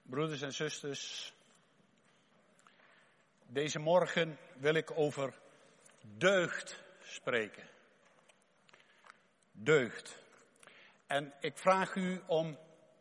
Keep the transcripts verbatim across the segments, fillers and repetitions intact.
Broeders en zusters, deze morgen wil ik over deugd spreken. Deugd. En ik vraag u om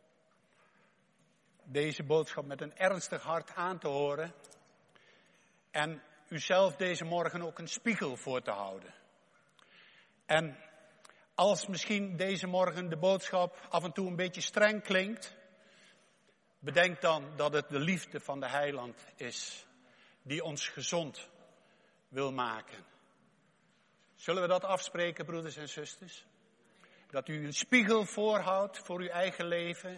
deze boodschap met een ernstig hart aan te horen en uzelf deze morgen ook een spiegel voor te houden. En als misschien deze morgen de boodschap af en toe een beetje streng klinkt, bedenk dan dat het de liefde van de Heiland is die ons gezond wil maken. Zullen we dat afspreken, broeders en zusters? Dat u een spiegel voorhoudt voor uw eigen leven.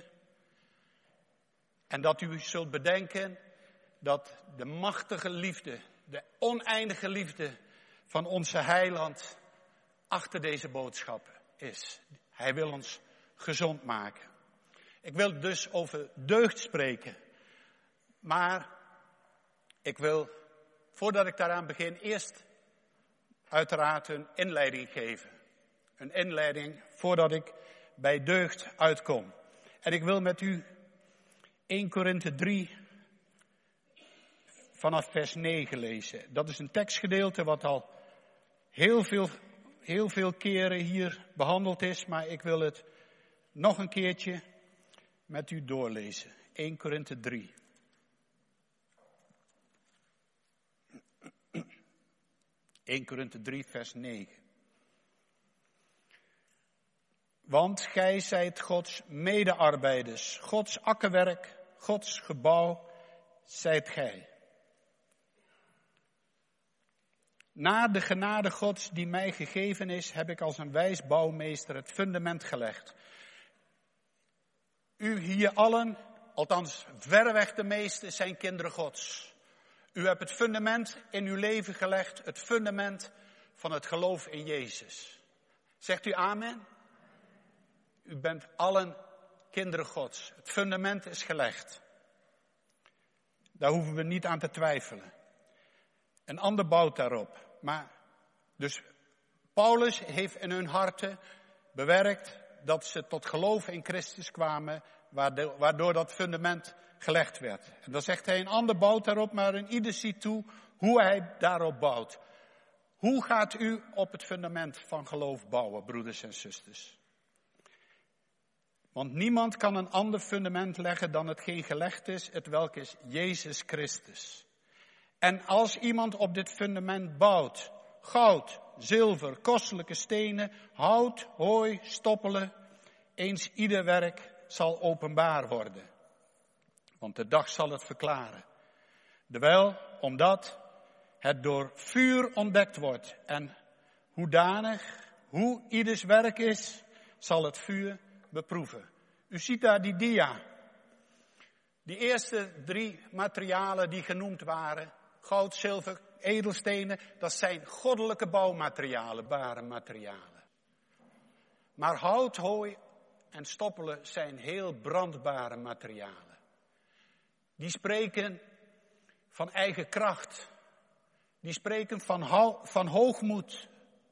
En dat u zult bedenken dat de machtige liefde, de oneindige liefde van onze Heiland achter deze boodschap is. Hij wil ons gezond maken. Ik wil dus over deugd spreken. Maar ik wil, voordat ik daaraan begin, eerst uiteraard een inleiding geven. Een inleiding voordat ik bij deugd uitkom. En ik wil met u eerste Korinthe drie vanaf vers negen lezen. Dat is een tekstgedeelte wat al heel veel, heel veel keren hier behandeld is. Maar ik wil het nog een keertje met u doorlezen. eerste Korinthe drie. eerste Korinthe drie vers negen. Want gij zijt Gods medearbeiders, Gods akkerwerk, Gods gebouw zijt gij. Na de genade Gods die mij gegeven is, heb ik als een wijs bouwmeester het fundament gelegd. U hier allen, althans verreweg de meesten, zijn kinderen Gods. U hebt het fundament in uw leven gelegd, het fundament van het geloof in Jezus. Zegt u amen? U bent allen kinderen Gods. Het fundament is gelegd. Daar hoeven we niet aan te twijfelen. Een ander bouwt daarop. Maar dus Paulus heeft in hun harten bewerkt dat ze tot geloof in Christus kwamen, waardoor dat fundament gelegd werd. En dan zegt hij, een ander bouwt daarop, maar een ieder ziet toe hoe hij daarop bouwt. Hoe gaat u op het fundament van geloof bouwen, broeders en zusters? Want niemand kan een ander fundament leggen dan hetgeen gelegd is, het welk is Jezus Christus. En als iemand op dit fundament bouwt, goud, zilver, kostelijke stenen, hout, hooi, stoppelen, eens ieder werk zal openbaar worden. Want de dag zal het verklaren. Terwijl, omdat het door vuur ontdekt wordt. En hoedanig, hoe ieders werk is, zal het vuur beproeven. U ziet daar die dia. Die eerste drie materialen die genoemd waren, goud, zilver, edelstenen, dat zijn goddelijke bouwmaterialen, bare materialen. Maar hout, hooi en stoppelen zijn heel brandbare materialen. Die spreken van eigen kracht. Die spreken van, ho- van hoogmoed.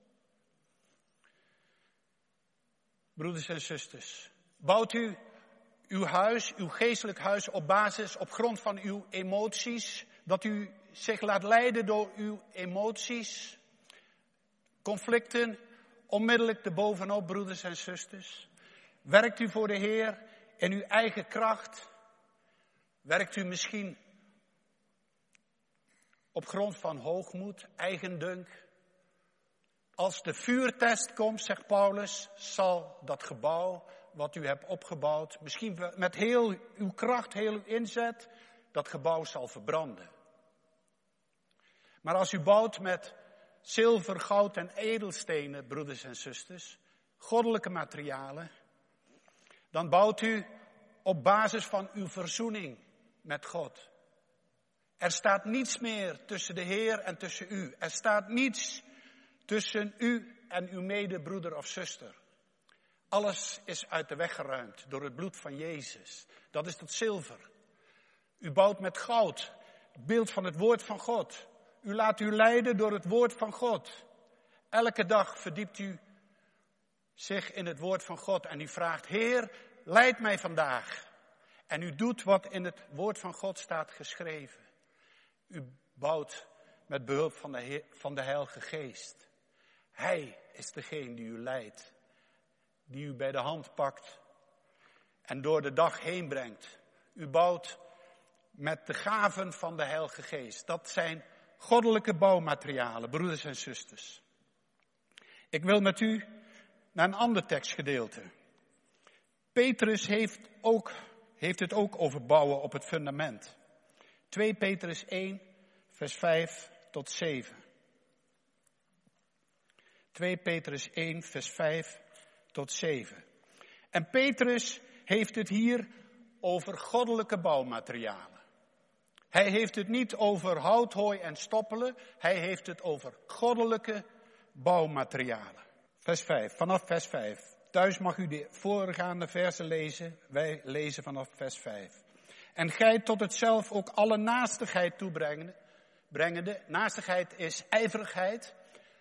Broeders en zusters, bouwt u uw huis, uw geestelijk huis op basis, op grond van uw emoties, dat u zich laat leiden door uw emoties, conflicten, onmiddellijk erbovenop, broeders en zusters. Werkt u voor de Heer in uw eigen kracht? Werkt u misschien op grond van hoogmoed, eigendunk? Als de vuurtest komt, zegt Paulus, zal dat gebouw wat u hebt opgebouwd, misschien met heel uw kracht, heel uw inzet, dat gebouw zal verbranden. Maar als u bouwt met zilver, goud en edelstenen, broeders en zusters, goddelijke materialen, dan bouwt u op basis van uw verzoening met God. Er staat niets meer tussen de Heer en tussen u. Er staat niets tussen u en uw medebroeder of zuster. Alles is uit de weg geruimd door het bloed van Jezus. Dat is dat zilver. U bouwt met goud, het beeld van het woord van God. U laat u leiden door het woord van God. Elke dag verdiept u zich in het woord van God en u vraagt, Heer, leid mij vandaag. En u doet wat in het woord van God staat geschreven. U bouwt met behulp van de, Heer, van de Heilige Geest. Hij is degene die u leidt. Die u bij de hand pakt. En door de dag heen brengt. U bouwt met de gaven van de Heilige Geest. Dat zijn goddelijke bouwmaterialen, broeders en zusters. Ik wil met u naar een ander tekstgedeelte. Petrus heeft, ook, heeft het ook over bouwen op het fundament. twee Petrus één, vers vijf tot zeven. twee Petrus één, vers vijf tot zeven. En Petrus heeft het hier over goddelijke bouwmaterialen. Hij heeft het niet over hout, hooi en stoppelen. Hij heeft het over goddelijke bouwmaterialen. Vers vijf, vanaf vers vijf. Thuis mag u de voorgaande versen lezen. Wij lezen vanaf vers vijf. En gij tot het zelf ook alle naastigheid toebrengende. Brengende. Naastigheid is ijverigheid.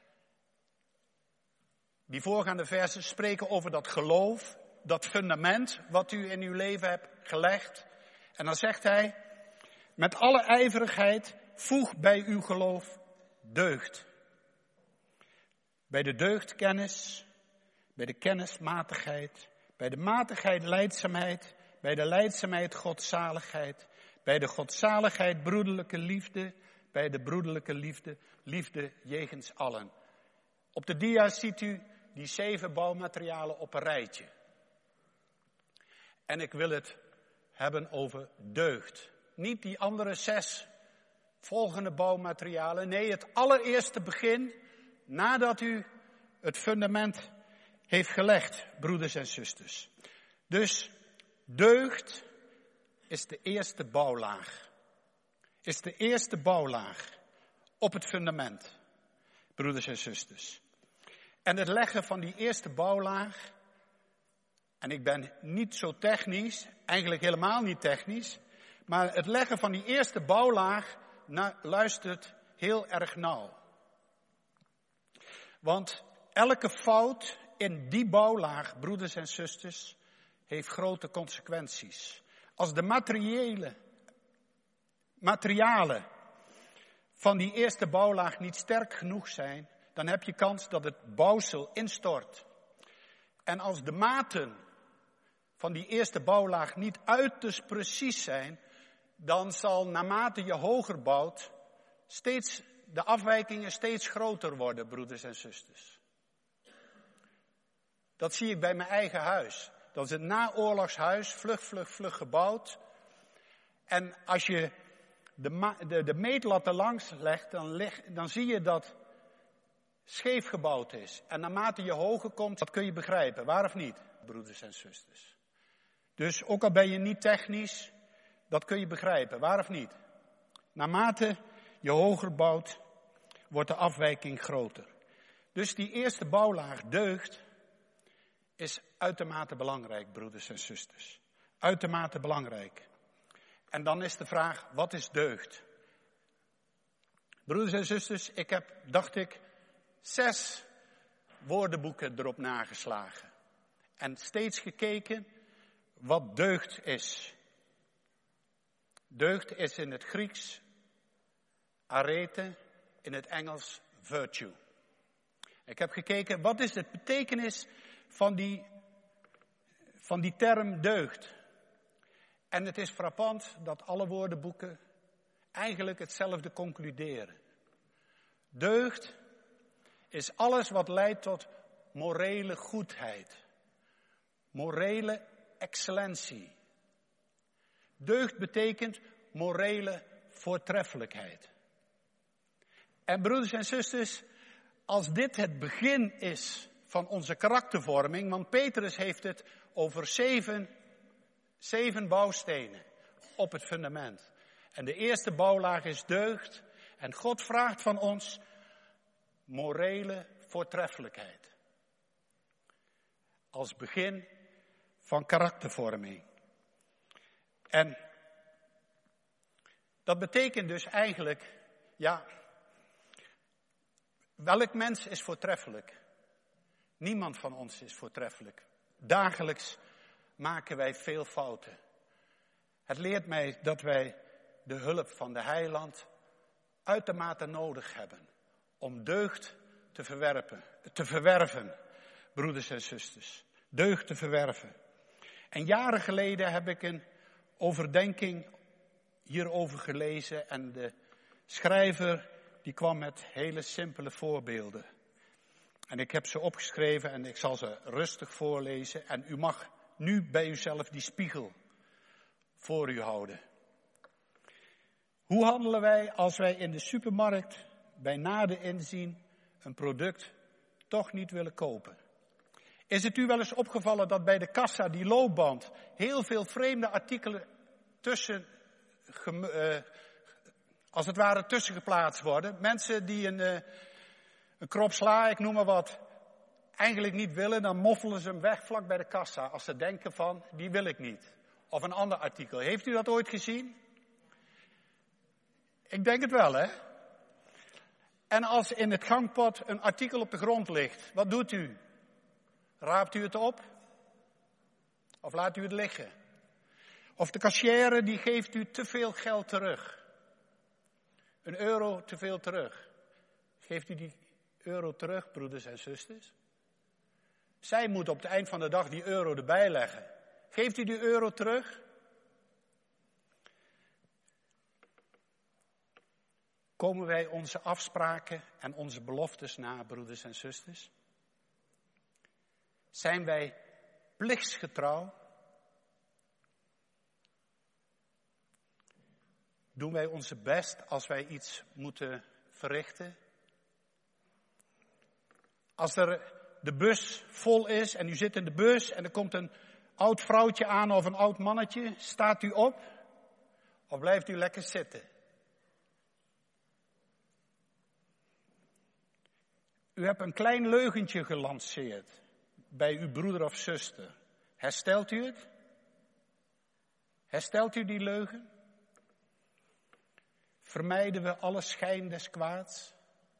Die voorgaande versen spreken over dat geloof. Dat fundament wat u in uw leven hebt gelegd. En dan zegt hij, met alle ijverigheid voeg bij uw geloof deugd. Bij de deugd kennis, bij de kennis matigheid, bij de matigheid lijdzaamheid, bij de lijdzaamheid godzaligheid, bij de godzaligheid broederlijke liefde, bij de broederlijke liefde, liefde jegens allen. Op de dia ziet u die zeven bouwmaterialen op een rijtje. En ik wil het hebben over deugd. Niet die andere zes volgende bouwmaterialen. Nee, het allereerste begin nadat u het fundament heeft gelegd, broeders en zusters. Dus deugd is de eerste bouwlaag. Is de eerste bouwlaag op het fundament, broeders en zusters. En het leggen van die eerste bouwlaag, en ik ben niet zo technisch, eigenlijk helemaal niet technisch, maar het leggen van die eerste bouwlaag na, luistert heel erg nauw. Want elke fout in die bouwlaag, broeders en zusters, heeft grote consequenties. Als de materiële, materialen van die eerste bouwlaag niet sterk genoeg zijn, dan heb je kans dat het bouwsel instort. En als de maten van die eerste bouwlaag niet uiterst precies zijn, dan zal naarmate je hoger bouwt, steeds de afwijkingen steeds groter worden, broeders en zusters. Dat zie ik bij mijn eigen huis. Dat is het naoorlogshuis, vlug, vlug, vlug gebouwd. En als je de, ma- de, de meetlatten langs legt, dan, leg, dan zie je dat scheef gebouwd is. En naarmate je hoger komt, dat kun je begrijpen. Waar of niet, broeders en zusters? Dus ook al ben je niet technisch, dat kun je begrijpen. Waar of niet? Naarmate je hoger bouwt, wordt de afwijking groter. Dus die eerste bouwlaag, deugd, is uitermate belangrijk, broeders en zusters. Uitermate belangrijk. En dan is de vraag, wat is deugd? Broeders en zusters, ik heb, dacht ik, zes woordenboeken erop nageslagen. En steeds gekeken wat deugd is. Deugd is in het Grieks arete, in het Engels virtue. Ik heb gekeken, wat is de betekenis van die, van die term deugd? En het is frappant dat alle woordenboeken eigenlijk hetzelfde concluderen. Deugd is alles wat leidt tot morele goedheid. Morele excellentie. Deugd betekent morele voortreffelijkheid. En broeders en zusters, als dit het begin is van onze karaktervorming, want Petrus heeft het over zeven, zeven bouwstenen op het fundament. En de eerste bouwlaag is deugd. En God vraagt van ons morele voortreffelijkheid. Als begin van karaktervorming. En dat betekent dus eigenlijk, ja, welk mens is voortreffelijk? Niemand van ons is voortreffelijk. Dagelijks maken wij veel fouten. Het leert mij dat wij de hulp van de heiland uitermate nodig hebben om deugd te verwerpen, te verwerven, broeders en zusters. Deugd te verwerven. En jaren geleden heb ik een overdenking hierover gelezen en de schrijver die kwam met hele simpele voorbeelden. En ik heb ze opgeschreven en ik zal ze rustig voorlezen. En u mag nu bij uzelf die spiegel voor u houden. Hoe handelen wij als wij in de supermarkt bij nader inzien een product toch niet willen kopen? Is het u wel eens opgevallen dat bij de kassa, die loopband, heel veel vreemde artikelen tussen, uh, als het ware tussen geplaatst worden? Mensen die een, uh, een krop sla, ik noem maar wat, eigenlijk niet willen, dan moffelen ze hem weg vlak bij de kassa. Als ze denken van, die wil ik niet. Of een ander artikel. Heeft u dat ooit gezien? Ik denk het wel, hè? En als in het gangpad een artikel op de grond ligt, wat doet u? Raapt u het op? Of laat u het liggen? Of de kassière die geeft u te veel geld terug. Een euro te veel terug. Geeft u die euro terug, broeders en zusters? Zij moet op het eind van de dag die euro erbij leggen. Geeft u die euro terug? Komen wij onze afspraken en onze beloftes na, broeders en zusters? Zijn wij plichtsgetrouw? Doen wij onze best als wij iets moeten verrichten? Als er de bus vol is en u zit in de bus en er komt een oud vrouwtje aan of een oud mannetje, staat u op of blijft u lekker zitten? U hebt een klein leugentje gelanceerd bij uw broeder of zuster. Herstelt u het? Herstelt u die leugen? Vermijden we alle schijn des kwaads?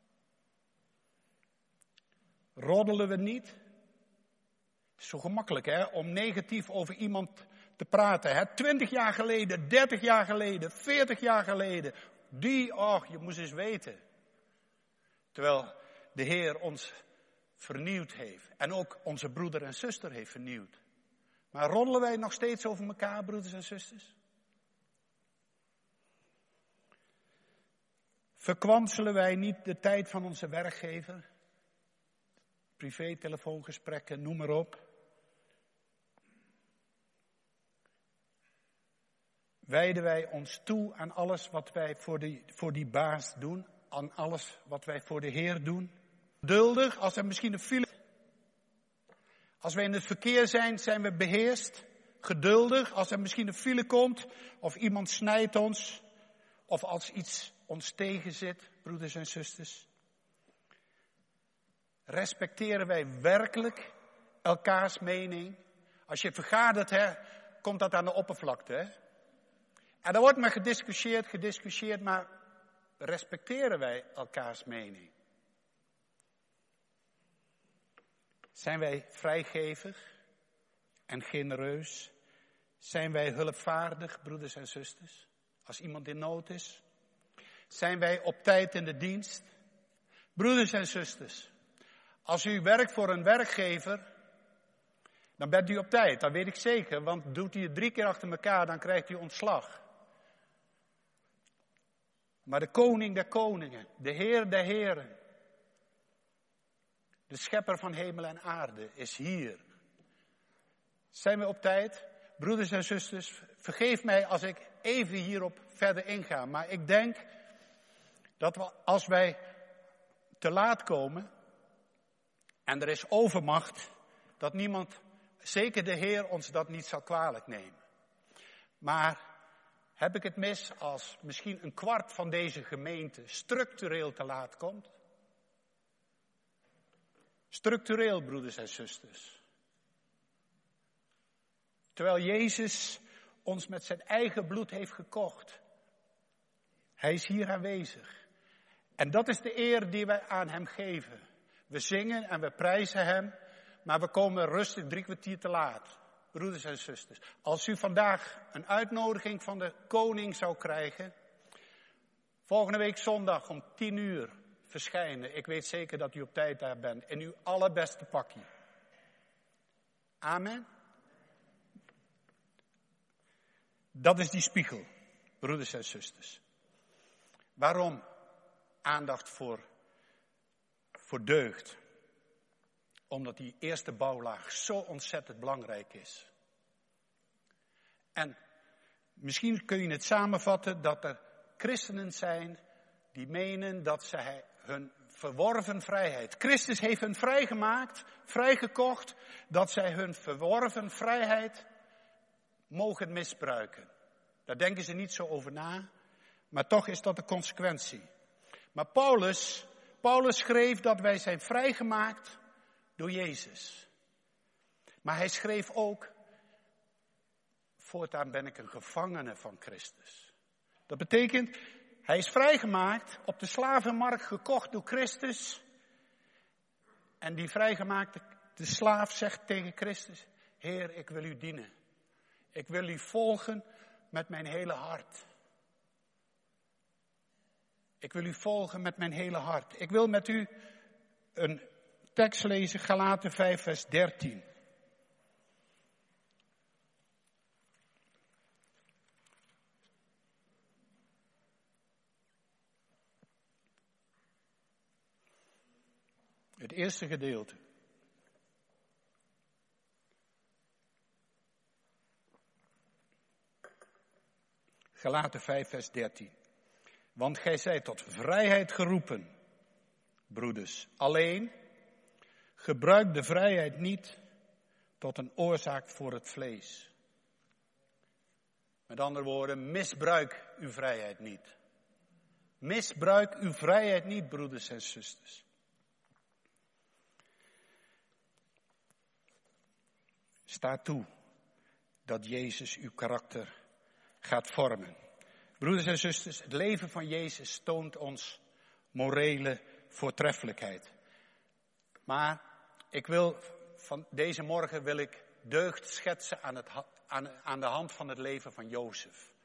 Roddelen we niet? Het is zo gemakkelijk, hè, om negatief over iemand te praten. Hè? Twintig jaar geleden, dertig jaar geleden, veertig jaar geleden. Die, och, je moest eens weten. Terwijl de Heer ons vernieuwd heeft. En ook onze broeder en zuster heeft vernieuwd. Maar roddelen wij nog steeds over elkaar, broeders en zusters? Verkwanselen wij niet de tijd van onze werkgever? Privé, telefoongesprekken, noem maar op. Wijden wij ons toe aan alles wat wij voor die, voor die baas doen? Aan alles wat wij voor de Heer doen? Geduldig, als er misschien een file... Als wij in het verkeer zijn, zijn we beheerst. Geduldig, als er misschien een file komt, of iemand snijdt ons, of als iets ons tegenzit, broeders en zusters. Respecteren wij werkelijk elkaars mening? Als je vergadert, hè, komt dat aan de oppervlakte. Hè? En er wordt maar gediscussieerd, gediscussieerd, maar respecteren wij elkaars mening? Zijn wij vrijgevig en genereus? Zijn wij hulpvaardig, broeders en zusters, als iemand in nood is? Zijn wij op tijd in de dienst? Broeders en zusters, als u werkt voor een werkgever, dan bent u op tijd, dat weet ik zeker, want doet u het drie keer achter elkaar, dan krijgt u ontslag. Maar de koning der koningen, de Heer der heren, de schepper van hemel en aarde is hier. Zijn we op tijd? Broeders en zusters, vergeef mij als ik even hierop verder inga. Maar ik denk dat we, als wij te laat komen en er is overmacht, dat niemand, zeker de Heer, ons dat niet zal kwalijk nemen. Maar heb ik het mis als misschien een kwart van deze gemeente structureel te laat komt? Structureel, broeders en zusters. Terwijl Jezus ons met zijn eigen bloed heeft gekocht. Hij is hier aanwezig. En dat is de eer die wij aan hem geven. We zingen en we prijzen hem, maar we komen rustig drie kwartier te laat. broeders en zusters, als u vandaag een uitnodiging van de koning zou krijgen, volgende week zondag om tien uur verschijnen. Ik weet zeker dat u op tijd daar bent, in uw allerbeste pakje. Amen. Dat is die spiegel, broeders en zusters. Waarom aandacht voor, voor deugd? Omdat die eerste bouwlaag zo ontzettend belangrijk is. En misschien kun je het samenvatten dat er christenen zijn die menen dat zij hun verworven vrijheid. Christus heeft hun vrijgemaakt, vrijgekocht, dat zij hun verworven vrijheid mogen misbruiken. Daar denken ze niet zo over na, maar toch is dat de consequentie. Maar Paulus, Paulus schreef dat wij zijn vrijgemaakt door Jezus. Maar hij schreef ook, voortaan ben ik een gevangene van Christus. Dat betekent, hij is vrijgemaakt, op de slavenmarkt gekocht door Christus. En die vrijgemaakte de slaaf zegt tegen Christus, Heer, ik wil u dienen. Ik wil u volgen met mijn hele hart. Ik wil u volgen met mijn hele hart. Ik wil met u een tekst lezen, Galaten vijf, vers dertien. Het eerste gedeelte. Galaten vijf, vers dertien. Want gij zijt tot vrijheid geroepen, broeders. Alleen, gebruik de vrijheid niet tot een oorzaak voor het vlees. Met andere woorden, misbruik uw vrijheid niet. Misbruik uw vrijheid niet, broeders en zusters. Sta toe dat Jezus uw karakter gaat vormen. Broeders en zusters, het leven van Jezus toont ons morele voortreffelijkheid. Maar ik wil, van deze morgen wil ik deugd schetsen aan, het, aan, aan de hand van het leven van Jozef.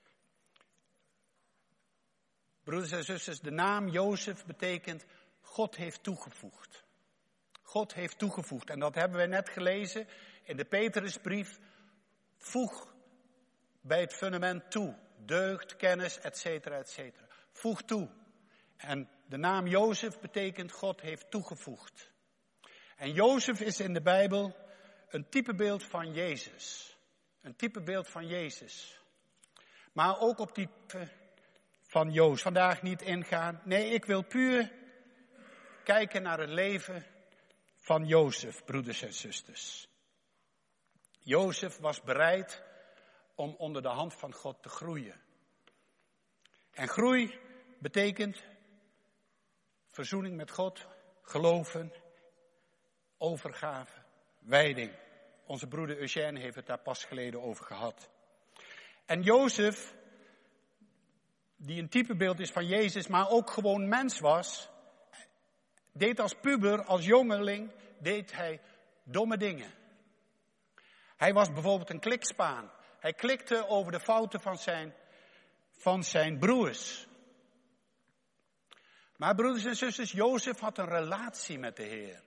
Broeders en zusters, de naam Jozef betekent God heeft toegevoegd. God heeft toegevoegd. En dat hebben we net gelezen in de Petrusbrief. Voeg bij het fundament toe. Deugd, kennis, et cetera, et cetera. Voeg toe. En de naam Jozef betekent God heeft toegevoegd. En Jozef is in de Bijbel een typebeeld van Jezus. Een typebeeld van Jezus. Maar ook op type van Jozef. Vandaag niet ingaan. Nee, ik wil puur kijken naar het leven van Jozef, broeders en zusters. Jozef was bereid om onder de hand van God te groeien. En groei betekent verzoening met God, geloven, overgave, wijding. Onze broeder Eugène heeft het daar pas geleden over gehad. En Jozef, die een typebeeld is van Jezus, maar ook gewoon mens was, deed als puber, als jongeling, deed hij domme dingen. Hij was bijvoorbeeld een klikspaan. Hij klikte over de fouten van zijn, van zijn broers. Maar broeders en zusters, Jozef had een relatie met de Heer.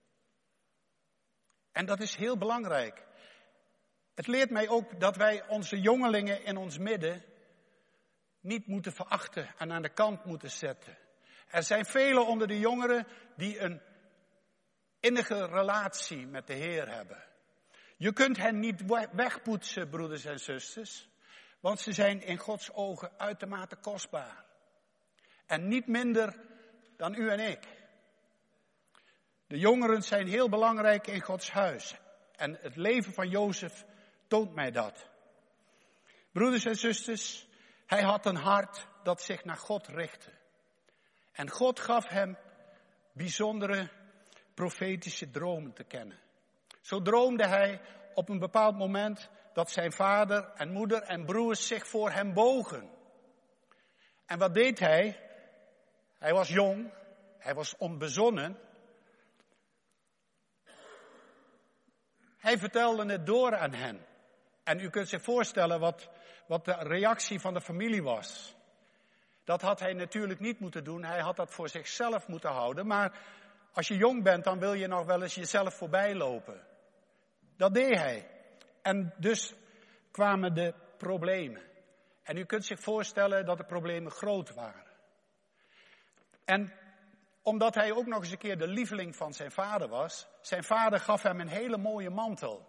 En dat is heel belangrijk. Het leert mij ook dat wij onze jongelingen in ons midden niet moeten verachten en aan de kant moeten zetten. Er zijn velen onder de jongeren die een innige relatie met de Heer hebben. Je kunt hen niet wegpoetsen, broeders en zusters, want ze zijn in Gods ogen uitermate kostbaar. En niet minder dan u en ik. De jongeren zijn heel belangrijk in Gods huis. En het leven van Jozef toont mij dat. Broeders en zusters, hij had een hart dat zich naar God richtte. En God gaf hem bijzondere profetische dromen te kennen. Zo droomde hij op een bepaald moment dat zijn vader en moeder en broers zich voor hem bogen. En wat deed hij? Hij was jong, hij was onbezonnen. Hij vertelde het door aan hen. En u kunt zich voorstellen wat, wat de reactie van de familie was. Dat had hij natuurlijk niet moeten doen. Hij had dat voor zichzelf moeten houden. Maar als je jong bent, dan wil je nog wel eens jezelf voorbij lopen. Dat deed hij. En dus kwamen de problemen. En u kunt zich voorstellen dat de problemen groot waren. En omdat hij ook nog eens een keer de lieveling van zijn vader was, zijn vader gaf hem een hele mooie mantel.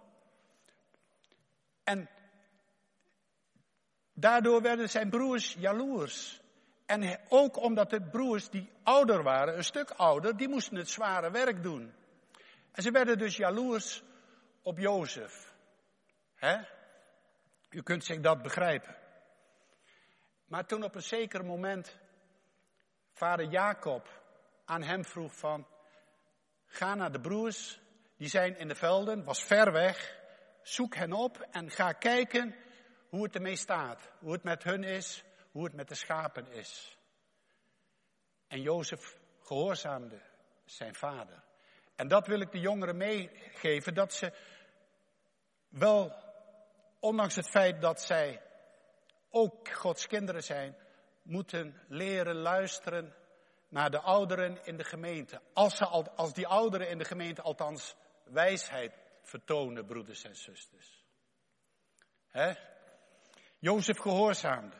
En daardoor werden zijn broers jaloers. En ook omdat de broers die ouder waren, een stuk ouder, die moesten het zware werk doen. En ze werden dus jaloers op Jozef. Hè? U kunt zich dat begrijpen. Maar toen op een zeker moment vader Jacob aan hem vroeg van, ga naar de broers, die zijn in de velden, was ver weg, zoek hen op en ga kijken hoe het ermee staat, hoe het met hun is, hoe het met de schapen is. En Jozef gehoorzaamde zijn vader. En dat wil ik de jongeren meegeven, dat ze wel, ondanks het feit dat zij ook Gods kinderen zijn, moeten leren luisteren naar de ouderen in de gemeente. Als, ze, als die ouderen in de gemeente althans wijsheid vertonen, broeders en zusters. Hè? Jozef gehoorzaamde.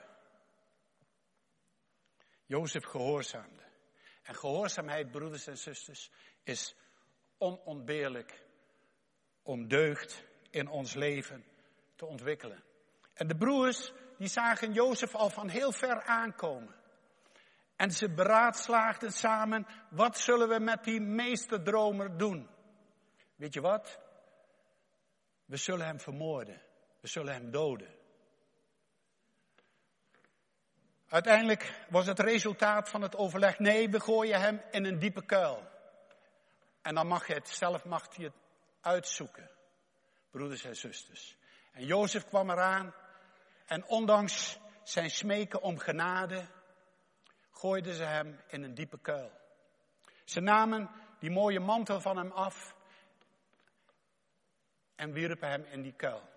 Jozef gehoorzaamde. En gehoorzaamheid, broeders en zusters, is onontbeerlijk om deugd in ons leven te ontwikkelen. En de broers, die zagen Jozef al van heel ver aankomen. En ze beraadslaagden samen, wat zullen we met die meesterdromer doen? Weet je wat? We zullen hem vermoorden. We zullen hem doden. Uiteindelijk was het resultaat van het overleg, nee, we gooien hem in een diepe kuil. En dan mag je het zelf mag je het uitzoeken, broeders en zusters. En Jozef kwam eraan en ondanks zijn smeken om genade, gooiden ze hem in een diepe kuil. Ze namen die mooie mantel van hem af en wierpen hem in die kuil.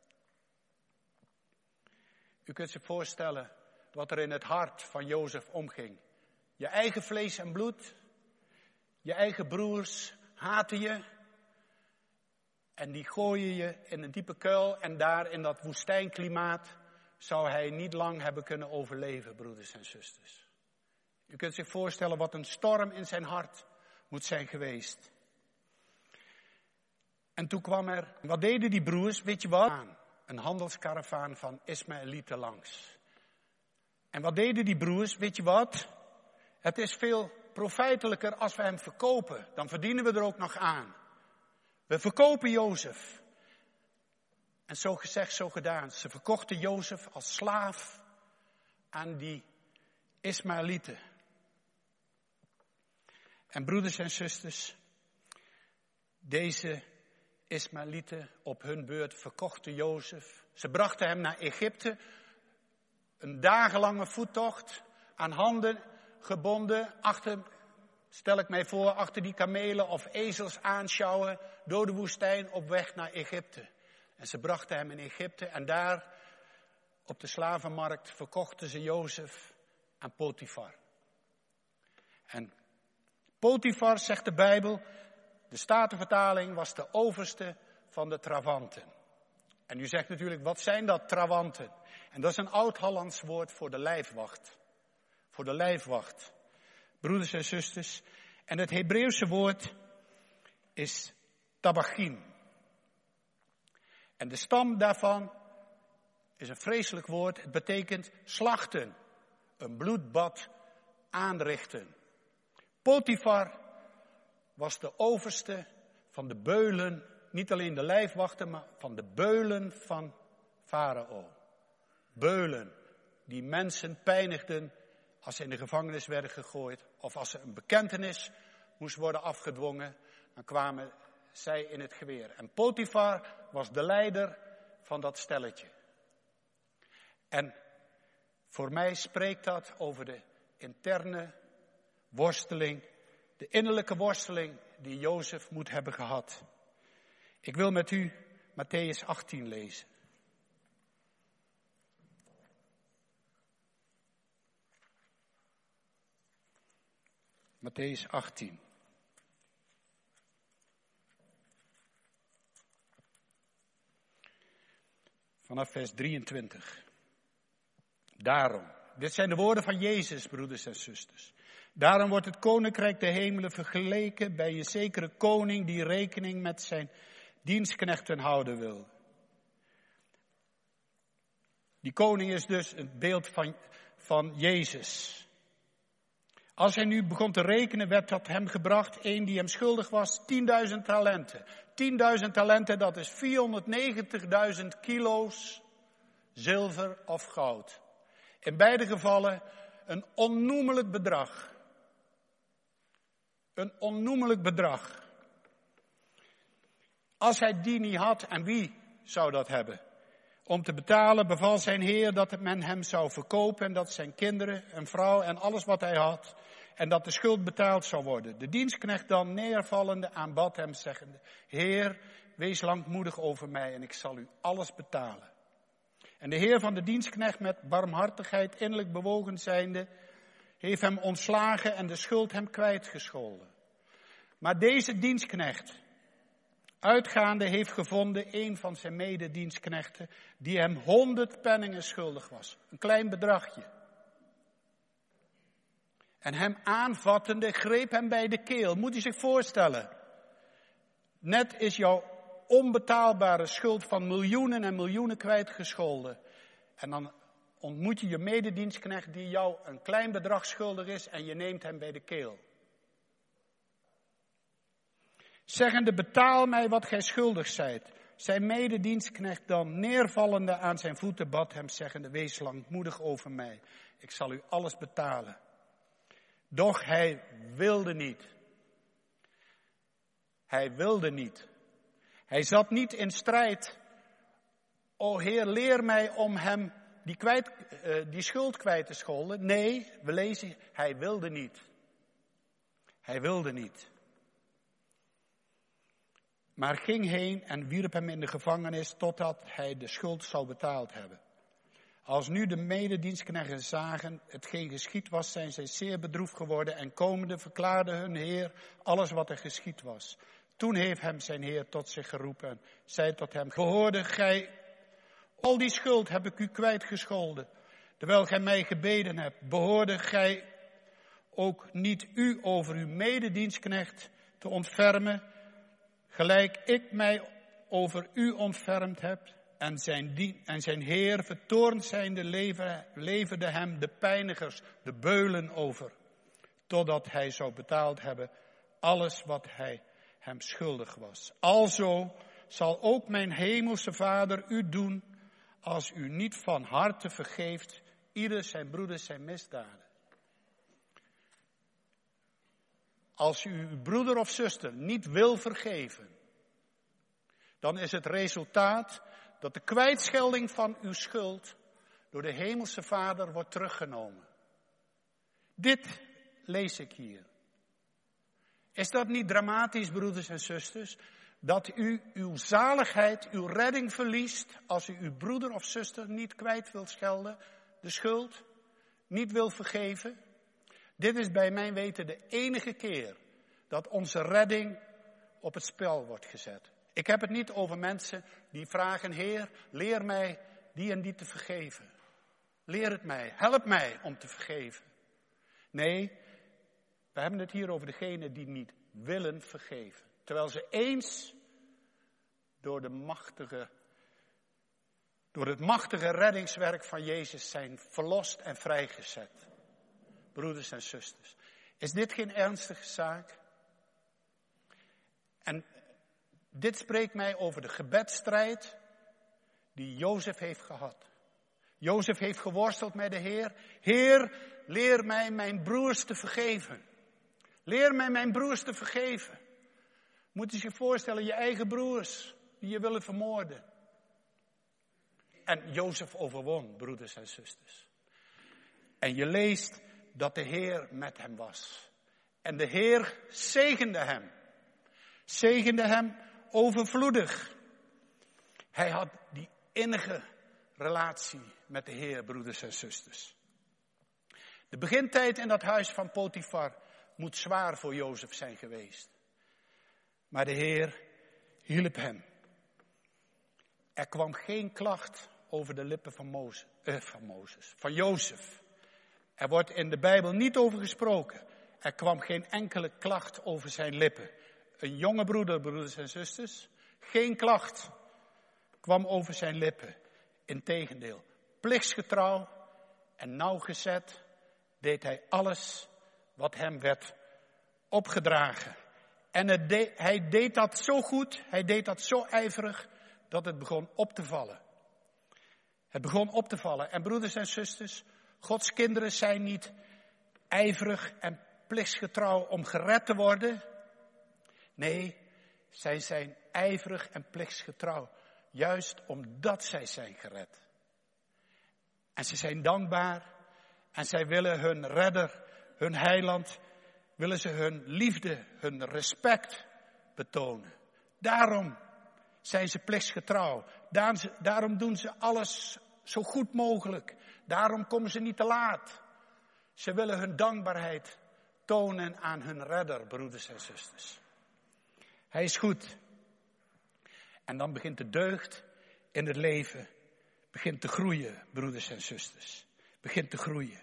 U kunt zich voorstellen wat er in het hart van Jozef omging. Je eigen vlees en bloed, je eigen broers haten je en die gooien je in een diepe kuil en daar in dat woestijnklimaat zou hij niet lang hebben kunnen overleven, broeders en zusters. U kunt zich voorstellen wat een storm in zijn hart moet zijn geweest. En toen kwam er, wat deden die broers, weet je wat? Een handelskaravaan van Ismaëlieten langs. En wat deden die broers, weet je wat? Het is veel profijtelijker als we hem verkopen. Dan verdienen we er ook nog aan. We verkopen Jozef. En zo gezegd, zo gedaan. Ze verkochten Jozef als slaaf aan die Ismaëlieten. En broeders en zusters, deze Ismaëlieten op hun beurt verkochten Jozef. Ze brachten hem naar Egypte. Een dagenlange voettocht, aan handen gebonden, achter, stel ik mij voor, achter die kamelen of ezels aanschouwen, door de woestijn op weg naar Egypte. En ze brachten hem in Egypte en daar op de slavenmarkt verkochten ze Jozef aan Potifar. En Potifar, zegt de Bijbel, de Statenvertaling, was de overste van de trawanten. En u zegt natuurlijk, wat zijn dat trawanten? En dat is een oud-Hollands woord voor de lijfwacht. Voor de lijfwacht. Broeders en zusters. En het Hebreeuwse woord is tabachim. En de stam daarvan is een vreselijk woord. Het betekent slachten. Een bloedbad aanrichten. Potifar was de overste van de beulen, niet alleen de lijfwachten, maar van de beulen van Farao. Beulen die mensen pijnigden als ze in de gevangenis werden gegooid of als er een bekentenis moest worden afgedwongen, dan kwamen zij in het geweer. En Potifar was de leider van dat stelletje. En voor mij spreekt dat over de interne worsteling, de innerlijke worsteling die Jozef moet hebben gehad. Ik wil met u Mattheüs achttien lezen. Mattheüs achttien. Vanaf vers drieëntwintig. Daarom, dit zijn de woorden van Jezus, broeders en zusters. Daarom wordt het koninkrijk der hemelen vergeleken bij een zekere koning die rekening met zijn dienstknechten houden wil. Die koning is dus het beeld van, van Jezus. Als hij nu begon te rekenen, werd tot hem gebracht een die hem schuldig was, tienduizend talenten. tienduizend talenten, dat is vierhonderdnegentigduizend kilo's zilver of goud. In beide gevallen een onnoemelijk bedrag. Een onnoemelijk bedrag. Als hij die niet had, en wie zou dat hebben? Om te betalen beval zijn heer dat men hem zou verkopen en dat zijn kinderen, een vrouw en alles wat hij had, en dat de schuld betaald zou worden. De dienstknecht dan neervallende aanbad hem zeggende, Heer, wees langmoedig over mij en ik zal u alles betalen. En de heer van de dienstknecht met barmhartigheid innerlijk bewogen zijnde, heeft hem ontslagen en de schuld hem kwijtgescholden. Maar deze dienstknecht, uitgaande, heeft gevonden een van zijn mededienstknechten die hem honderd penningen schuldig was. Een klein bedragje. En hem aanvattende greep hem bij de keel. Moet u zich voorstellen. Net is jouw onbetaalbare schuld van miljoenen en miljoenen kwijtgescholden. En dan ontmoet je je mededienstknecht die jou een klein bedrag schuldig is en je neemt hem bij de keel. Zeggende, betaal mij wat gij schuldig zijt. Zijn mededienstknecht dan neervallende aan zijn voeten bad hem zeggende, wees langmoedig over mij. Ik zal u alles betalen. Doch hij wilde niet. Hij wilde niet. Hij zat niet in strijd. O Heer, leer mij om hem die, kwijt, uh, die schuld kwijt te scholden. Nee, we lezen, hij wilde niet. Hij wilde niet. Maar ging heen en wierp hem in de gevangenis totdat hij de schuld zou betaald hebben. Als nu de mededienstknechten zagen hetgeen geschied was, zijn zij zeer bedroefd geworden en komende verklaarde hun heer alles wat er geschied was. Toen heeft hem zijn heer tot zich geroepen en zei tot hem, behoorde gij, al die schuld heb ik u kwijtgescholden, terwijl gij mij gebeden hebt. Behoorde gij ook niet u over uw mededienstknecht te ontfermen, gelijk ik mij over u ontfermd heb? En zijn, dien, en zijn heer, vertoornd zijnde, leverde hem de pijnigers, de beulen over, totdat hij zou betaald hebben alles wat hij hem schuldig was. Alzo zal ook mijn hemelse Vader u doen, als u niet van harte vergeeft, ieder zijn broeders zijn misdaden. Als u uw broeder of zuster niet wil vergeven, dan is het resultaat dat de kwijtschelding van uw schuld door de hemelse Vader wordt teruggenomen. Dit lees ik hier. Is dat niet dramatisch, broeders en zusters? Dat u uw zaligheid, uw redding verliest als u uw broeder of zuster niet kwijt wilt schelden, de schuld, niet wil vergeven? Dit is bij mijn weten de enige keer dat onze redding op het spel wordt gezet. Ik heb het niet over mensen die vragen, Heer, leer mij die en die te vergeven. Leer het mij, help mij om te vergeven. Nee, we hebben het hier over degenen die niet willen vergeven. Terwijl ze eens door, de machtige, door het machtige reddingswerk van Jezus zijn verlost en vrijgezet. Broeders en zusters, is dit geen ernstige zaak? En dit spreekt mij over de gebedsstrijd die Jozef heeft gehad. Jozef heeft geworsteld met de Heer. Heer, leer mij mijn broers te vergeven. Leer mij mijn broers te vergeven. Moet je zich voorstellen, je eigen broers die je willen vermoorden. En Jozef overwon, broeders en zusters. En je leest dat de Heer met hem was. En de Heer zegende hem. Zegende hem overvloedig. Hij had die innige relatie met de Heer, broeders en zusters. De begintijd in dat huis van Potifar moet zwaar voor Jozef zijn geweest. Maar de Heer hielp hem. Er kwam geen klacht over de lippen van Mozes, eh, van Mozes, van Jozef. Er wordt in de Bijbel niet over gesproken. Er kwam geen enkele klacht over zijn lippen. Een jonge broeder, broeders en zusters, geen klacht kwam over zijn lippen. Integendeel, plichtsgetrouw en nauwgezet deed hij alles wat hem werd opgedragen. En het de, hij deed dat zo goed, hij deed dat zo ijverig, dat het begon op te vallen. Het begon op te vallen. En broeders en zusters, Gods kinderen zijn niet ijverig en plichtsgetrouw om gered te worden. Nee, zij zijn ijverig en plichtsgetrouw, juist omdat zij zijn gered. En ze zijn dankbaar en zij willen hun redder, hun heiland, willen ze hun liefde, hun respect betonen. Daarom zijn ze plichtsgetrouw. Daarom doen ze alles zo goed mogelijk. Daarom komen ze niet te laat. Ze willen hun dankbaarheid tonen aan hun redder, broeders en zusters. Hij is goed. En dan begint de deugd in het leven, begint te groeien, broeders en zusters. Begint te groeien.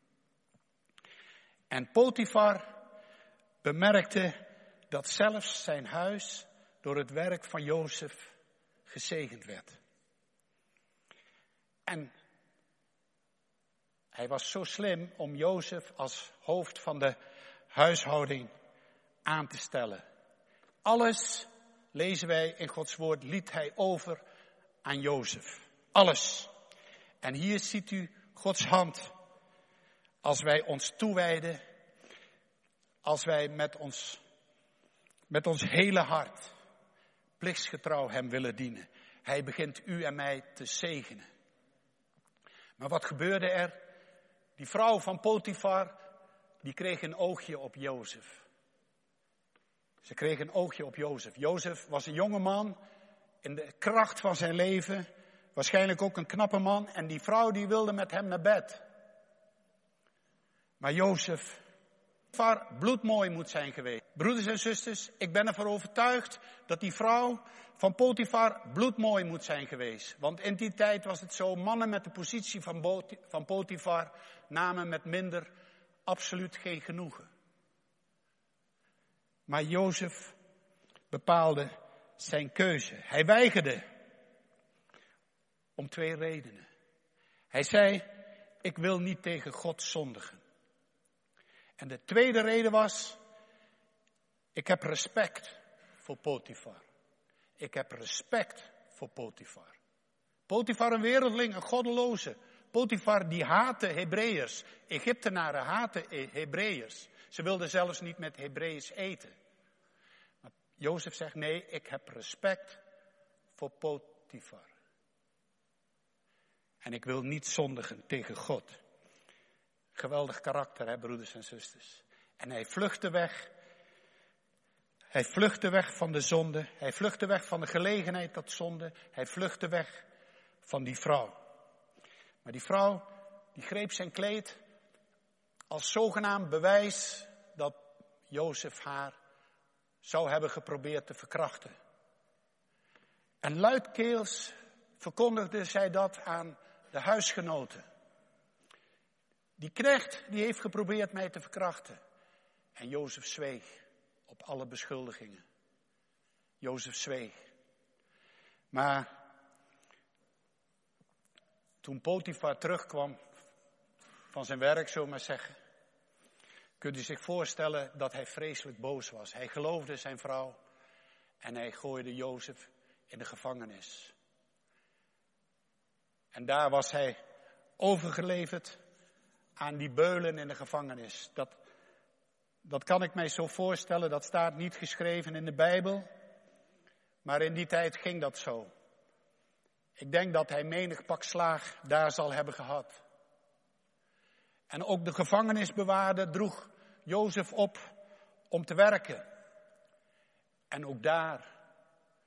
En Potifar bemerkte dat zelfs zijn huis door het werk van Jozef gezegend werd. En hij was zo slim om Jozef als hoofd van de huishouding aan te stellen. Alles, lezen wij in Gods woord, liet hij over aan Jozef. Alles. En hier ziet u Gods hand. Als wij ons toewijden, als wij met ons, met ons hele hart plichtsgetrouw hem willen dienen. Hij begint u en mij te zegenen. Maar wat gebeurde er? Die vrouw van Potifar, die kreeg een oogje op Jozef. Ze kreeg een oogje op Jozef. Jozef was een jonge man in de kracht van zijn leven. Waarschijnlijk ook een knappe man. En die vrouw die wilde met hem naar bed. Maar Jozef, bloedmooi moet zijn geweest. Broeders en zusters, ik ben ervan overtuigd dat die vrouw van Potifar bloedmooi moet zijn geweest. Want in die tijd was het zo, mannen met de positie van, van Potifar namen met minder absoluut geen genoegen. Maar Jozef bepaalde zijn keuze. Hij weigerde. Om twee redenen. Hij zei, ik wil niet tegen God zondigen. En de tweede reden was, ik heb respect voor Potifar. Ik heb respect voor Potifar. Potifar een wereldling, een goddeloze. Potifar die haatte Hebreeërs. Egyptenaren haatten Hebreeërs. Ze wilden zelfs niet met Hebreeërs eten. Maar Jozef zegt, nee, ik heb respect voor Potifar. En ik wil niet zondigen tegen God. Geweldig karakter, hè, broeders en zusters. En hij vluchtte weg. Hij vluchtte weg van de zonde. Hij vluchtte weg van de gelegenheid tot zonde. Hij vluchtte weg van die vrouw. Maar die vrouw, die greep zijn kleed als zogenaamd bewijs dat Jozef haar zou hebben geprobeerd te verkrachten. En luidkeels verkondigde zij dat aan de huisgenoten. Die knecht, die heeft geprobeerd mij te verkrachten. En Jozef zweeg op alle beschuldigingen. Jozef zweeg. Maar toen Potifar terugkwam van zijn werk, zullen we maar zeggen, kunt u zich voorstellen dat hij vreselijk boos was. Hij geloofde zijn vrouw en hij gooide Jozef in de gevangenis. En daar was hij overgeleverd aan die beulen in de gevangenis. Dat, dat kan ik mij zo voorstellen, dat staat niet geschreven in de Bijbel. Maar in die tijd ging dat zo. Ik denk dat hij menig pak slaag daar zal hebben gehad. En ook de gevangenisbewaarder droeg Jozef op om te werken. En ook daar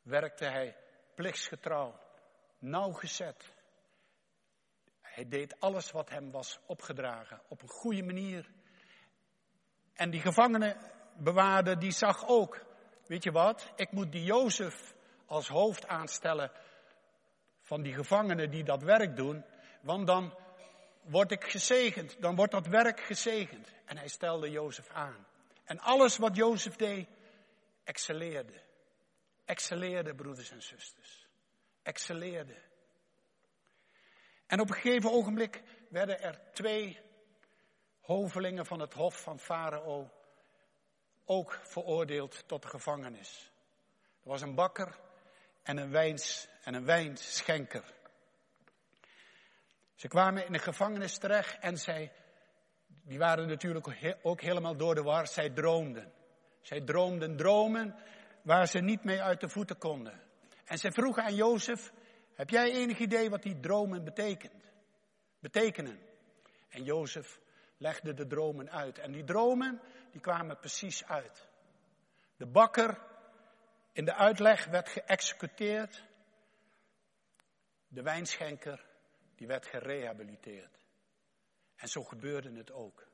werkte hij plichtsgetrouw, nauwgezet. Hij deed alles wat hem was opgedragen op een goede manier. En die gevangenenbewaarder die zag ook, weet je wat, ik moet die Jozef als hoofd aanstellen van die gevangenen die dat werk doen, want dan word ik gezegend, dan wordt dat werk gezegend. En hij stelde Jozef aan. En alles wat Jozef deed, excelleerde. Excelleerde, broeders en zusters. Excelleerde. En op een gegeven ogenblik werden er twee hovelingen van het hof van Farao ook veroordeeld tot de gevangenis. Er was een bakker en een, wijns, en een wijnschenker. Ze kwamen in de gevangenis terecht en zij, die waren natuurlijk ook helemaal door de war, zij droomden. Zij droomden dromen waar ze niet mee uit de voeten konden. En zij vroegen aan Jozef, heb jij enig idee wat die dromen betekent? betekenen? En Jozef legde de dromen uit. En die dromen, die kwamen precies uit. De bakker in de uitleg werd geëxecuteerd. De wijnschenker, die werd gerehabiliteerd. En zo gebeurde het ook.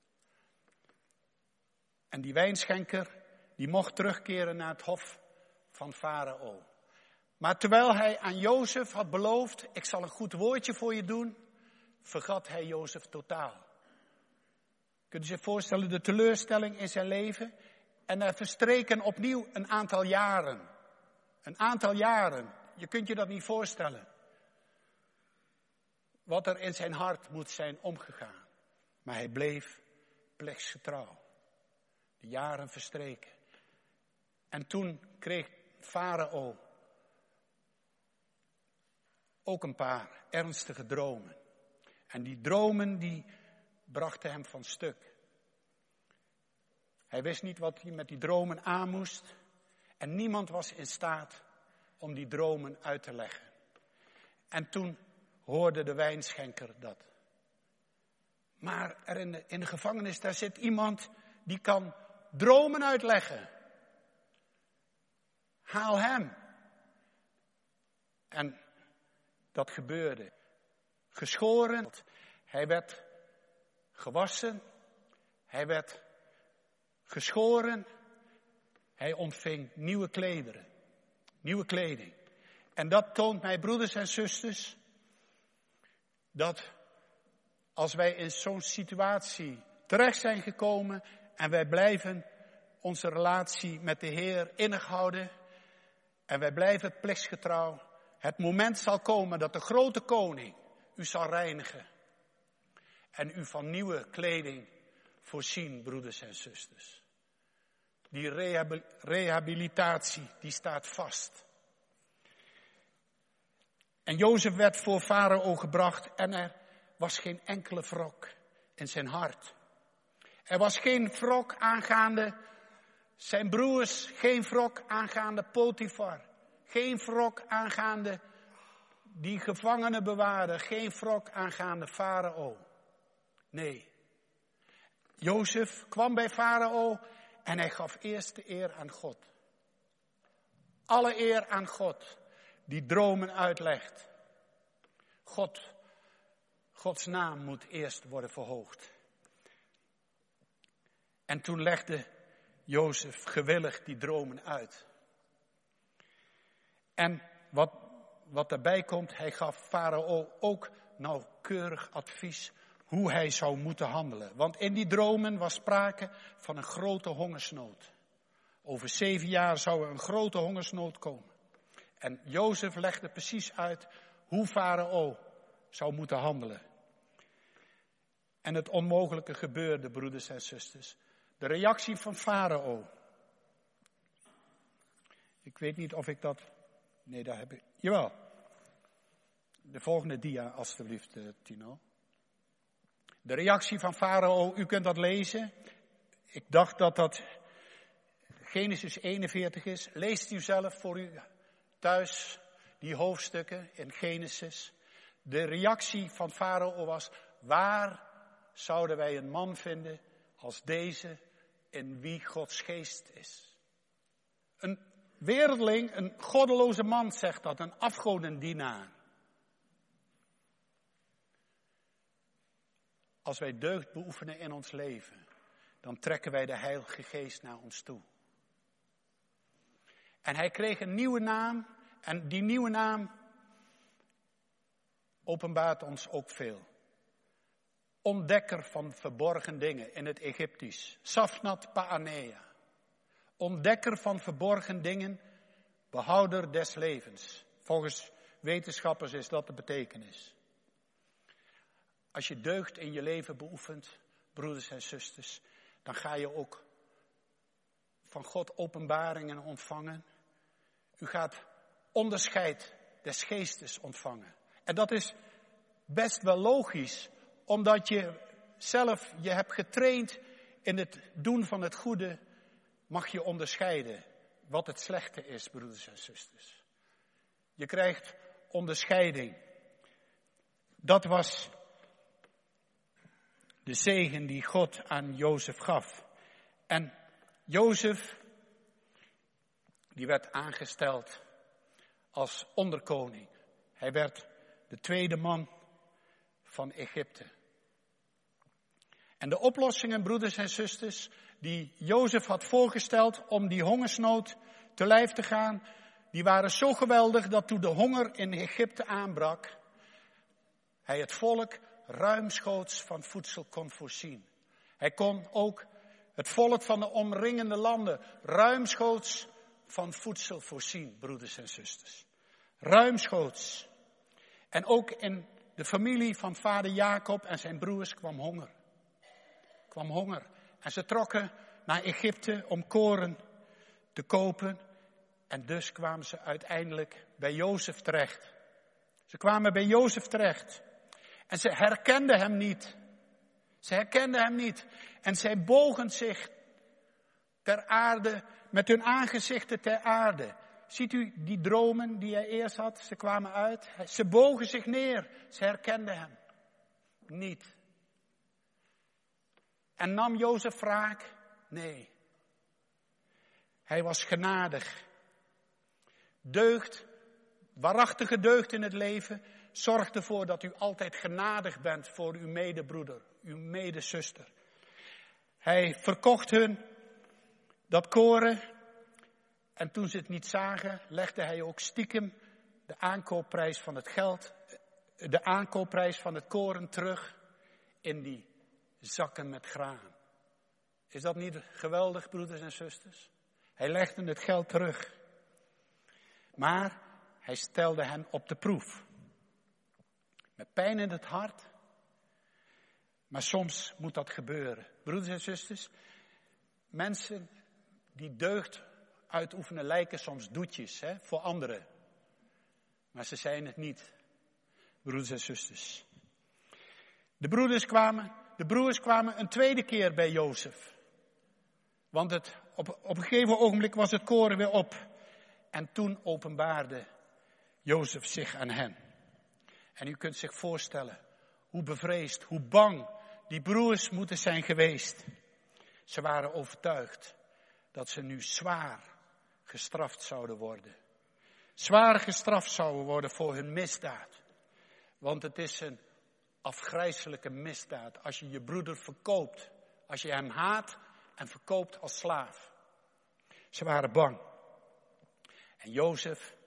En die wijnschenker, die mocht terugkeren naar het hof van Farao. Maar terwijl hij aan Jozef had beloofd, ik zal een goed woordje voor je doen, vergat hij Jozef totaal. Kunt u zich voorstellen de teleurstelling in zijn leven? En er verstreken opnieuw een aantal jaren. Een aantal jaren. Je kunt je dat niet voorstellen. Wat er in zijn hart moet zijn omgegaan. Maar hij bleef plichtsgetrouw. De jaren verstreken. En toen kreeg Farao ook een paar ernstige dromen. En die dromen die brachten hem van stuk. Hij wist niet wat hij met die dromen aan moest. En niemand was in staat om die dromen uit te leggen. En toen hoorde de wijnschenker dat. Maar er in de, in de gevangenis, daar zit iemand die kan dromen uitleggen. Haal hem. En dat gebeurde. Geschoren. Hij werd gewassen. Hij werd geschoren. Hij ontving nieuwe klederen. Nieuwe kleding. En dat toont mij, broeders en zusters, dat als wij in zo'n situatie terecht zijn gekomen en wij blijven onze relatie met de Heer innig houden en wij blijven plichtsgetrouw, het moment zal komen dat de grote koning u zal reinigen en u van nieuwe kleding voorzien, broeders en zusters. Die rehabilitatie, die staat vast. En Jozef werd voor Farao gebracht en er was geen enkele wrok in zijn hart. Er was geen wrok aangaande zijn broers, geen wrok aangaande Potifar, geen wrok aangaande die gevangenenbewaarder, geen wrok aangaande Farao. Nee, Jozef kwam bij Farao en hij gaf eerst de eer aan God. Alle eer aan God, die dromen uitlegt. God, Gods naam moet eerst worden verhoogd. En toen legde Jozef gewillig die dromen uit. En wat, wat daarbij komt, hij gaf Farao ook nauwkeurig advies hoe hij zou moeten handelen. Want in die dromen was sprake van een grote hongersnood. Over zeven jaar zou er een grote hongersnood komen. En Jozef legde precies uit hoe Farao zou moeten handelen. En het onmogelijke gebeurde, broeders en zusters. De reactie van Farao. Ik weet niet of ik dat... Nee, daar heb ik... Jawel. De volgende dia, alstublieft, Tino. De reactie van Farao, u kunt dat lezen. Ik dacht dat dat Genesis eenenveertig is. Leest u zelf voor u thuis die hoofdstukken in Genesis. De reactie van Farao was, waar zouden wij een man vinden als deze in wie Gods geest is? Een wereldling, een goddeloze man zegt dat, een afgodendienaar. Als wij deugd beoefenen in ons leven, dan trekken wij de Heilige Geest naar ons toe. En hij kreeg een nieuwe naam en die nieuwe naam openbaart ons ook veel. Ontdekker van verborgen dingen in het Egyptisch. Safnat Paanea. Ontdekker van verborgen dingen, behouder des levens. Volgens wetenschappers is dat de betekenis. Als je deugd in je leven beoefent, broeders en zusters, dan ga je ook van God openbaringen ontvangen. U gaat onderscheid des geestes ontvangen. En dat is best wel logisch, omdat je zelf je hebt getraind in het doen van het goede, mag je onderscheiden wat het slechte is, broeders en zusters. Je krijgt onderscheiding. Dat was de zegen die God aan Jozef gaf. En Jozef, die werd aangesteld als onderkoning. Hij werd de tweede man van Egypte. En de oplossingen, broeders en zusters, die Jozef had voorgesteld om die hongersnood te lijf te gaan, die waren zo geweldig dat toen de honger in Egypte aanbrak, hij het volk ruimschoots van voedsel kon voorzien. Hij kon ook het volk van de omringende landen ruimschoots van voedsel voorzien, broeders en zusters. Ruimschoots. En ook in de familie van vader Jacob en zijn broers kwam honger. kwam honger. En ze trokken naar Egypte om koren te kopen. En dus kwamen ze uiteindelijk bij Jozef terecht. Ze kwamen bij Jozef terecht. En ze herkenden hem niet. Ze herkenden hem niet. En zij bogen zich ter aarde, met hun aangezichten ter aarde. Ziet u die dromen die hij eerst had? Ze kwamen uit. Ze bogen zich neer. Ze herkenden hem niet. En nam Jozef wraak? Nee. Hij was genadig. Deugd, waarachtige deugd in het leven, zorgt ervoor dat u altijd genadig bent voor uw medebroeder, uw medezuster. Hij verkocht hun dat koren en toen ze het niet zagen, legde hij ook stiekem de aankoopprijs van het geld, de aankoopprijs van het koren terug in die zakken met graan. Is dat niet geweldig, broeders en zusters? Hij legde het geld terug. Maar hij stelde hen op de proef. Met pijn in het hart. Maar soms moet dat gebeuren. Broeders en zusters, mensen die deugd uitoefenen lijken soms doetjes hè, voor anderen. Maar ze zijn het niet. Broeders en zusters. De broeders kwamen, de broers kwamen een tweede keer bij Jozef. Want het, op, op een gegeven ogenblik was het koren weer op. En toen openbaarde Jozef zich aan hen. En u kunt zich voorstellen hoe bevreesd, hoe bang die broers moeten zijn geweest. Ze waren overtuigd dat ze nu zwaar gestraft zouden worden. Zwaar gestraft zouden worden voor hun misdaad. Want het is een afgrijselijke misdaad als je je broeder verkoopt. Als je hem haat en verkoopt als slaaf. Ze waren bang. En Jozef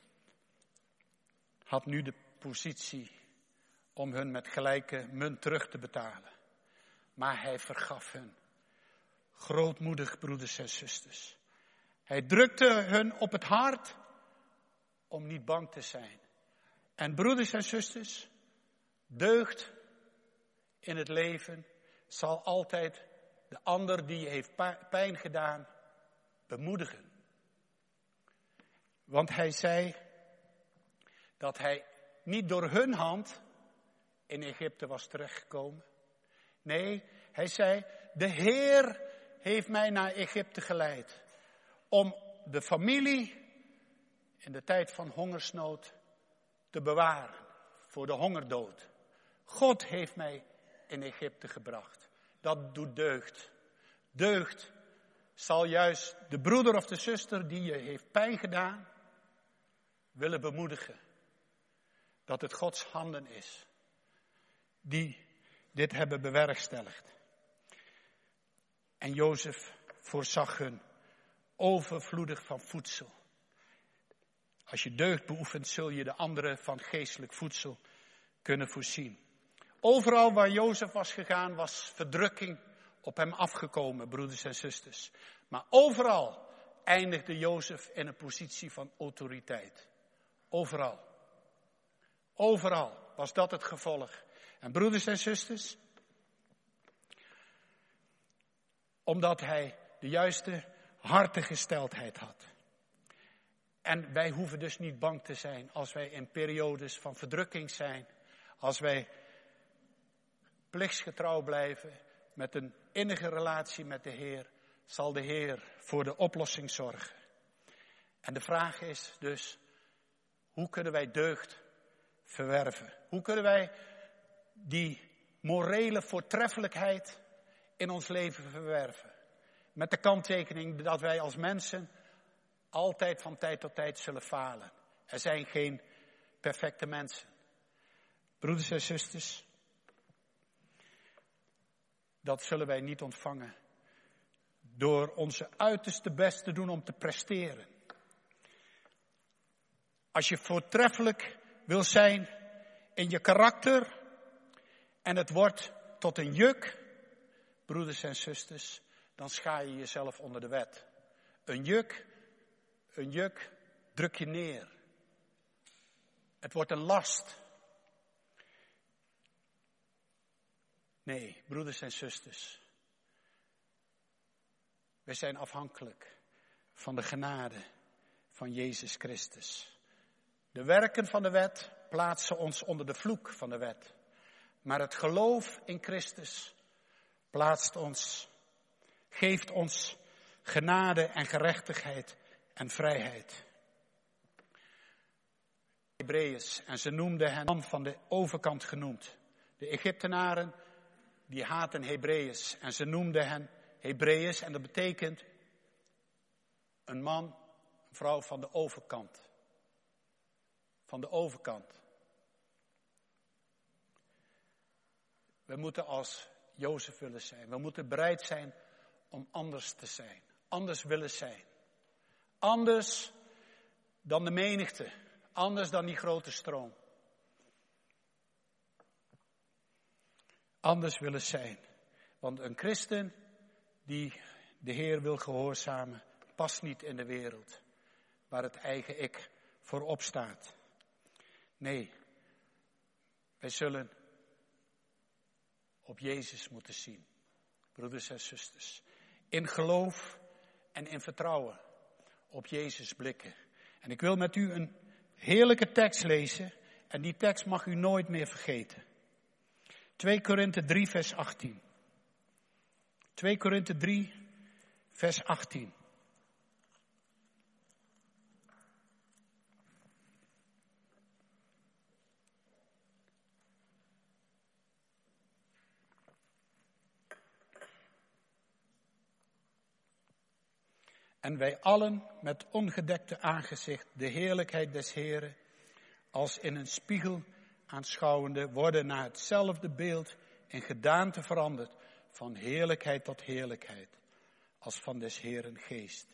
had nu de positie om hun met gelijke munt terug te betalen. Maar hij vergaf hen. Grootmoedig, broeders en zusters. Hij drukte hun op het hart om niet bang te zijn. En broeders en zusters, deugd in het leven zal altijd de ander die je heeft pijn gedaan bemoedigen. Want hij zei dat hij niet door hun hand in Egypte was terechtgekomen. Nee, hij zei, de Heer heeft mij naar Egypte geleid. Om de familie in de tijd van hongersnood te bewaren. Voor de hongerdood. God heeft mij in Egypte gebracht. Dat doet deugd. Deugd zal juist de broeder of de zuster die je heeft pijn gedaan, willen bemoedigen. Dat het Gods handen is die dit hebben bewerkstelligd. En Jozef voorzag hun overvloedig van voedsel. Als je deugd beoefent, zul je de anderen van geestelijk voedsel kunnen voorzien. Overal waar Jozef was gegaan, was verdrukking op hem afgekomen, broeders en zusters. Maar overal eindigde Jozef in een positie van autoriteit. Overal. Overal was dat het gevolg. En broeders en zusters, omdat hij de juiste hartengesteldheid had. En wij hoeven dus niet bang te zijn als wij in periodes van verdrukking zijn. Als wij plichtsgetrouw blijven met een innige relatie met de Heer, zal de Heer voor de oplossing zorgen. En de vraag is dus, hoe kunnen wij deugd verwerven? Hoe kunnen wij die morele voortreffelijkheid in ons leven verwerven? Met de kanttekening dat wij als mensen altijd van tijd tot tijd zullen falen. Er zijn geen perfecte mensen. Broeders en zusters, dat zullen wij niet ontvangen door onze uiterste best te doen om te presteren. Als je voortreffelijk wil zijn in je karakter en het wordt tot een juk, broeders en zusters, dan schaar je jezelf onder de wet. Een juk, een juk druk je neer. Het wordt een last. Nee, broeders en zusters. Wij zijn afhankelijk van de genade van Jezus Christus. De werken van de wet plaatsen ons onder de vloek van de wet. Maar het geloof in Christus plaatst ons, geeft ons genade en gerechtigheid en vrijheid. Hebreeërs, en ze noemden hen man van de overkant genoemd. De Egyptenaren, die haatten Hebreeërs en ze noemden hen Hebreeërs en dat betekent een man, een vrouw van de overkant. Van de overkant. We moeten als Jozef willen zijn. We moeten bereid zijn om anders te zijn. Anders willen zijn. Anders dan de menigte. Anders dan die grote stroom. Anders willen zijn. Want een christen die de Heer wil gehoorzamen, past niet in de wereld waar het eigen ik voorop staat. Nee, wij zullen op Jezus moeten zien, broeders en zusters. In geloof en in vertrouwen op Jezus blikken. En ik wil met u een heerlijke tekst lezen en die tekst mag u nooit meer vergeten. twee Korinthe drie vers achttien. twee Korinthe drie vers achttien. En wij allen met ongedekte aangezicht de heerlijkheid des Heren als in een spiegel aanschouwende worden naar hetzelfde beeld in gedaante veranderd van heerlijkheid tot heerlijkheid als van des Heren geest.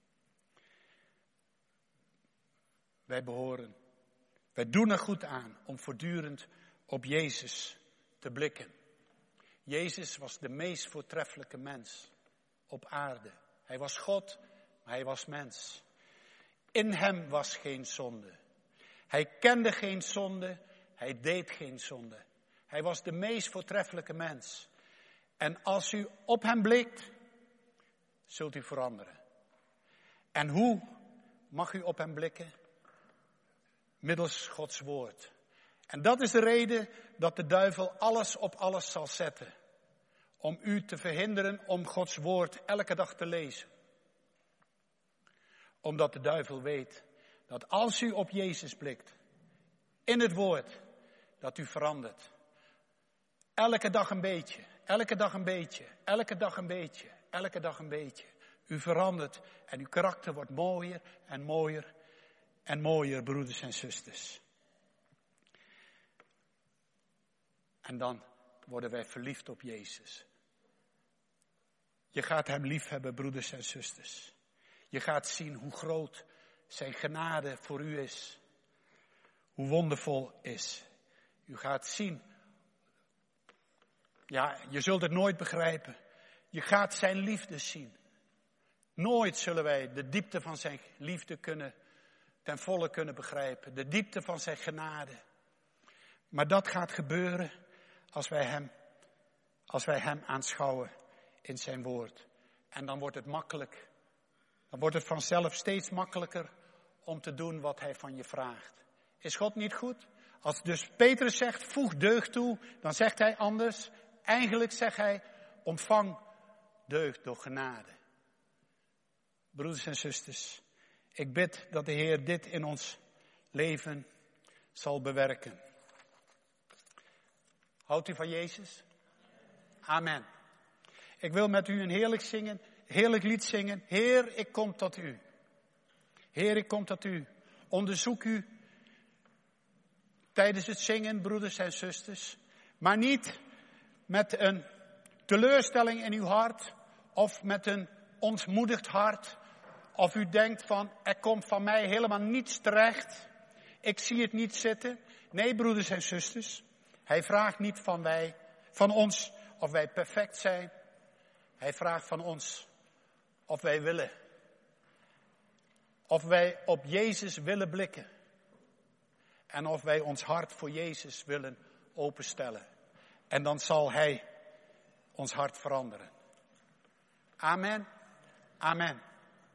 Wij behoren, wij doen er goed aan om voortdurend op Jezus te blikken. Jezus was de meest voortreffelijke mens op aarde. Hij was God, maar hij was mens. In hem was geen zonde. Hij kende geen zonde, hij deed geen zonde. Hij was de meest voortreffelijke mens. En als u op hem blikt, zult u veranderen. En hoe mag u op hem blikken? Middels Gods woord. En dat is de reden dat de duivel alles op alles zal zetten. Om u te verhinderen om Gods woord elke dag te lezen. Omdat de duivel weet dat als u op Jezus blikt, in het woord, dat u verandert. Elke dag een beetje, elke dag een beetje, elke dag een beetje, elke dag een beetje. U verandert en uw karakter wordt mooier en mooier en mooier, broeders en zusters. En dan worden wij verliefd op Jezus. Je gaat hem lief hebben, broeders en zusters. Je gaat zien hoe groot zijn genade voor u is. Hoe wondervol is. U gaat zien. Ja, je zult het nooit begrijpen. Je gaat zijn liefde zien. Nooit zullen wij de diepte van zijn liefde kunnen, ten volle kunnen begrijpen. De diepte van zijn genade. Maar dat gaat gebeuren als wij hem, als wij hem aanschouwen in zijn woord. En dan wordt het makkelijk. Dan wordt het vanzelf steeds makkelijker om te doen wat hij van je vraagt. Is God niet goed? Als dus Petrus zegt, voeg deugd toe, dan zegt hij anders. Eigenlijk zegt hij, ontvang deugd door genade. Broeders en zusters, ik bid dat de Heer dit in ons leven zal bewerken. Houdt u van Jezus? Amen. Ik wil met u een heerlijk zingen, heerlijk lied zingen. Heer, ik kom tot u. Heer, ik kom tot u. Onderzoek u tijdens het zingen, broeders en zusters. Maar niet met een teleurstelling in uw hart of met een ontmoedigd hart. Of u denkt van, er komt van mij helemaal niets terecht. Ik zie het niet zitten. Nee, broeders en zusters. Hij vraagt niet van wij, van ons of wij perfect zijn. Hij vraagt van ons of wij willen. Of wij op Jezus willen blikken. En of wij ons hart voor Jezus willen openstellen. En dan zal Hij ons hart veranderen. Amen. Amen.